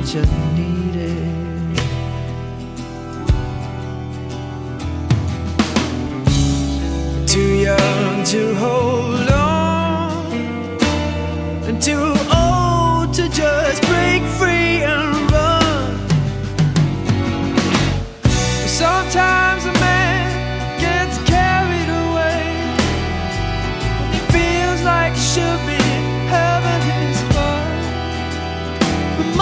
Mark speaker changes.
Speaker 1: จะ need it too young to hold on and too old